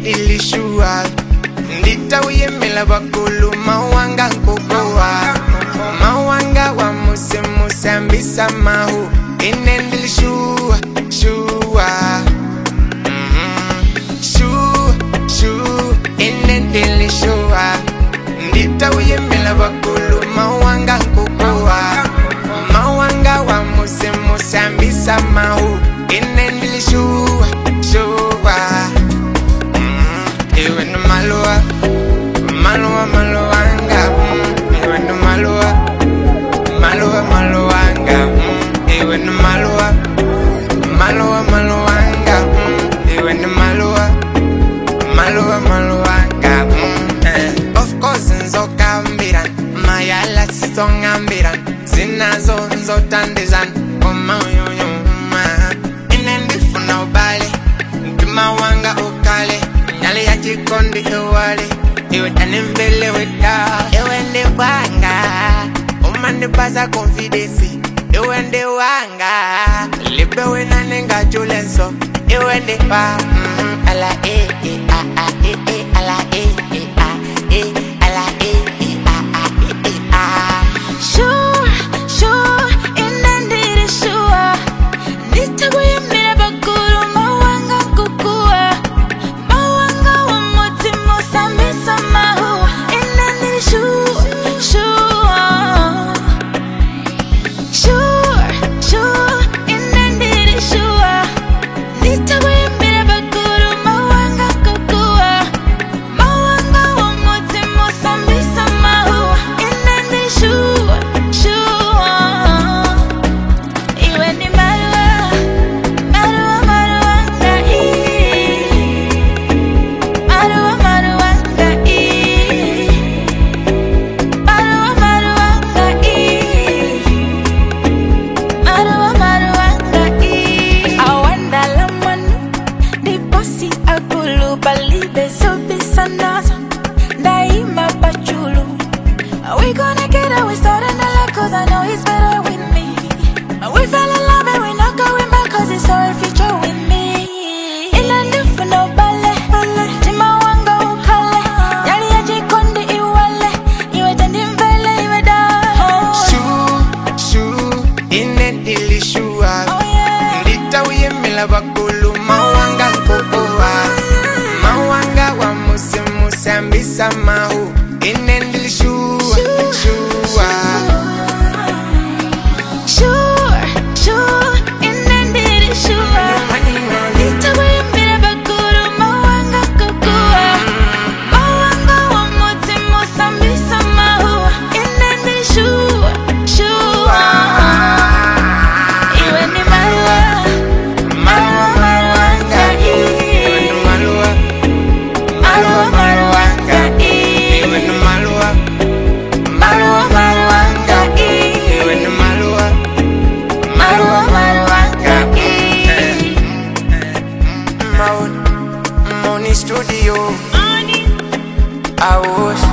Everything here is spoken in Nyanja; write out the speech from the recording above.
ndilishua nditawuyemela bakulu mawanga nkokowa mawanga wa muse ambisa mahu ine ndilishua ine ndilishua nditawuyemela bakulu mawanga nkokowa mawanga wa muse ambisa mahu ine ndilishua iwe no maloa maloanga iwe no maloanga iwe no maloanga iwe no maloanga of course nzokambiran mayala sitongambiran zinazo nzotandizan omayoyoma inendifuna ubale ntumawanga ukale nyale ya chikondi ewale iwe tanimbele weta ewe ndi wanga umande pasa confidence ewe ndi wanga libewe nanenga chulenso ewe ndi pa ala ala ala Sure, inendiri sure nitaguyemera bakulu mawanga kukua mawanga wa mutima sambisa mahu inendiri sure inendiri sure nitaguyemera bakulu mawanga kukua mawanga wa mutima sambisa mahu inendiri sure iwe ni maruanga awanda lamanu diposi akulu balibe sobisanazo daima pachulu. We gonna get it, we started a lot cause I know he's better with me. We fell in love and we not going back cause it's our future with me. Ilandi for no bale, tima wanga ukale yali ya jikondi iwale, iwe tandi mvele iwe da ine ndilishua nditawuyemela bakulu mawanga nkokowa mawanga wa muse ambisa mahu ine ndilishua Sure, inendiri sure nitaguyemera bakulu mawanga kukua mawanga wa mutima sambisa mahu inendiri sure iwe ni maruanga iwe no maloanga iwe no maloanga iwe no Money Studio. I was